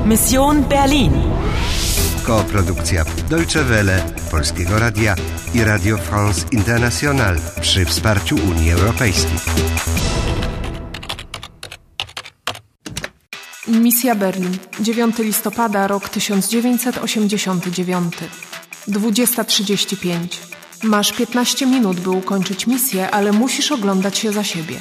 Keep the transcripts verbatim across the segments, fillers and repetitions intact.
Mission Berlin. Koprodukcja Deutsche Welle, Polskiego Radia i Radio France International przy wsparciu Unii Europejskiej. Misja Berlin. dziewiątego listopada, rok tysiąc dziewięćset osiemdziesiąty dziewiąty. dwudziesta trzydzieści pięć. Masz piętnaście minut, by ukończyć misję, ale musisz oglądać się za siebie.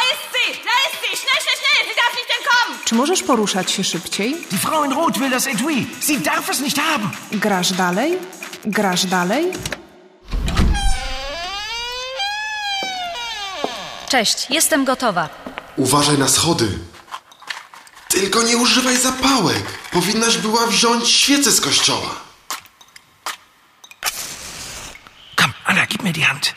Czy możesz poruszać się szybciej? Die Frau in Rot will das Etui. Sie darf es nicht haben. Grasz dalej? Grasz dalej? Cześć, jestem gotowa. Uważaj na schody. Tylko nie używaj zapałek. Powinnaś była wziąć świecę z kościoła. Komm, Anna, gib mir die Hand.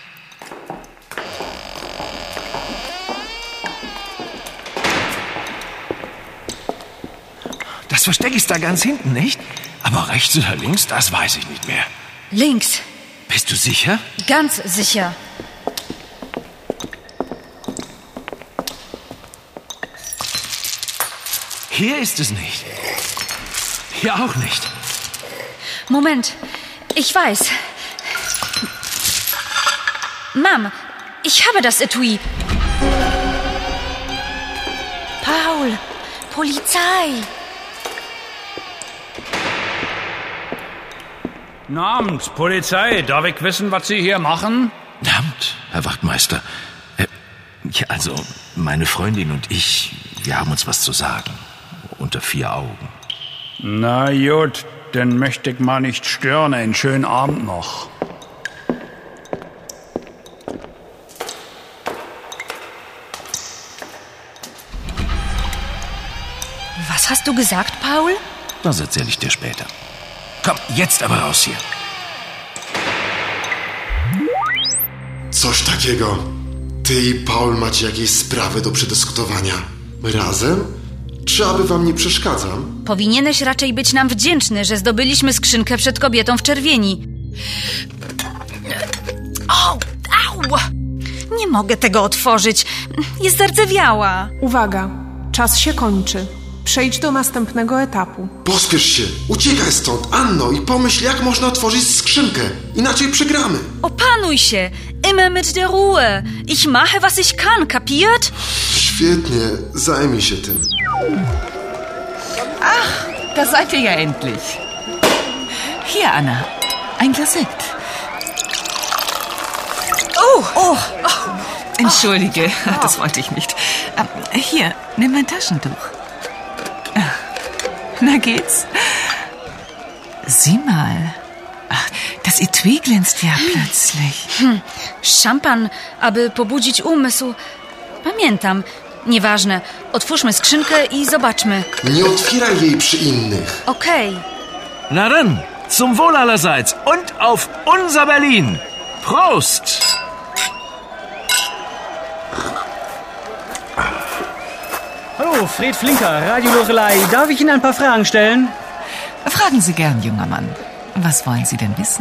Das Versteck ist da ganz hinten, nicht? Aber rechts oder links, das weiß ich nicht mehr. Links. Bist du sicher? Ganz sicher. Hier ist es nicht. Hier auch nicht. Moment, ich weiß. Mom, ich habe das Etui. Paul, Polizei. Guten Abend, Polizei. Darf ich wissen, was Sie hier machen? Guten Abend, Herr Wachtmeister. Äh, ja, also, meine Freundin und ich, wir haben uns was zu sagen. Unter vier Augen. Na gut, dann möchte ich mal nicht stören. Einen schönen Abend noch. Was hast du gesagt, Paul? Das erzähle ich dir später. Komm, jetzt aber raus hier. Coś takiego. Ty i Paul macie jakieś sprawy do przedyskutowania. Razem? Czy aby wam nie przeszkadzam? Powinieneś raczej być nam wdzięczny, że zdobyliśmy skrzynkę przed kobietą w czerwieni. O, au! Nie mogę tego otworzyć. Jest zardzewiała. Uwaga, czas się kończy. Przejdź do następnego etapu. Pospiesz się, uciekaj stąd, Anno, i pomyśl, jak można otworzyć skrzynkę. Inaczej przegramy. Opanuj się. Immer mit der Ruhe. Ich mache, was ich kann, kapiert? Świetnie, zajmij się tym. Ach, da seid ihr ja endlich. Hier, Anna, ein Glas Sekt. Oh, oh, oh. Entschuldige, das wollte ich nicht. Hier, nimm mein Taschentuch. Na geht's? Sieh mal. Ach, das Etui glänzt ja plötzlich. Hm, szampan, aby pobudzić umysł. Pamiętam. Nieważne. Otwórzmy skrzynkę i zobaczmy. Nie otwieraj jej przy innych. Okej. Okay. Na dann, zum Wohl allerseits und auf unser Berlin. Prost! Hallo, Fred Flinker, Radio Lorelei. Darf ich Ihnen ein paar Fragen stellen? Fragen Sie gern, junger Mann. Was wollen Sie denn wissen?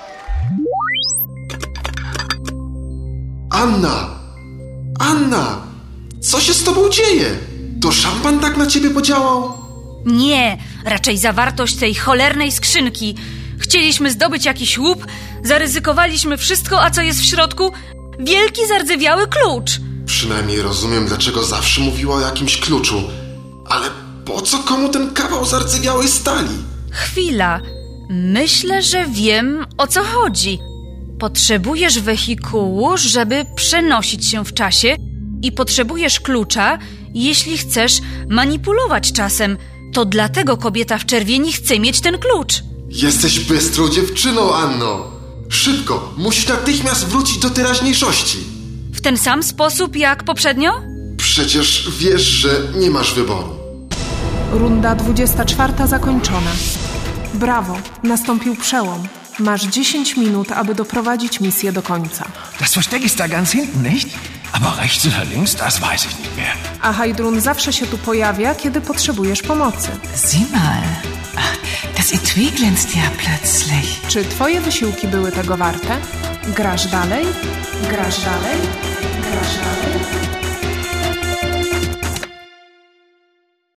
Anna! Anna! Co się z tobą dzieje? To szampan tak na ciebie podziałał? Nie, raczej zawartość tej cholernej skrzynki. Chcieliśmy zdobyć jakiś łup, zaryzykowaliśmy wszystko, a co jest w środku? Wielki, zardzewiały klucz. Przynajmniej rozumiem, dlaczego zawsze mówiła o jakimś kluczu. Ale po co komu ten kawał zardzewiałej stali? Chwila. Myślę, że wiem, o co chodzi. Potrzebujesz wehikułu, żeby przenosić się w czasie i potrzebujesz klucza, jeśli chcesz manipulować czasem. To dlatego kobieta w czerwieni chce mieć ten klucz. Jesteś bystrą dziewczyną, Anno. Szybko, musisz natychmiast wrócić do teraźniejszości. W ten sam sposób jak poprzednio? Przecież wiesz, że nie masz wyboru. Runda dwudziesta czwarta zakończona. Brawo, nastąpił przełom. Masz dziesięć minut, aby doprowadzić misję do końca. Das Versteck ist da ganz hinten, nicht? Aber rechts oder links, das weiß ich nicht mehr. A Heidrun zawsze się tu pojawia, kiedy potrzebujesz pomocy. Sieh mal. Ach, das Etui glänzt ja plötzlich. Czy twoje wysiłki były tego warte? Grasz dalej? Grasz dalej? Grasz dalej?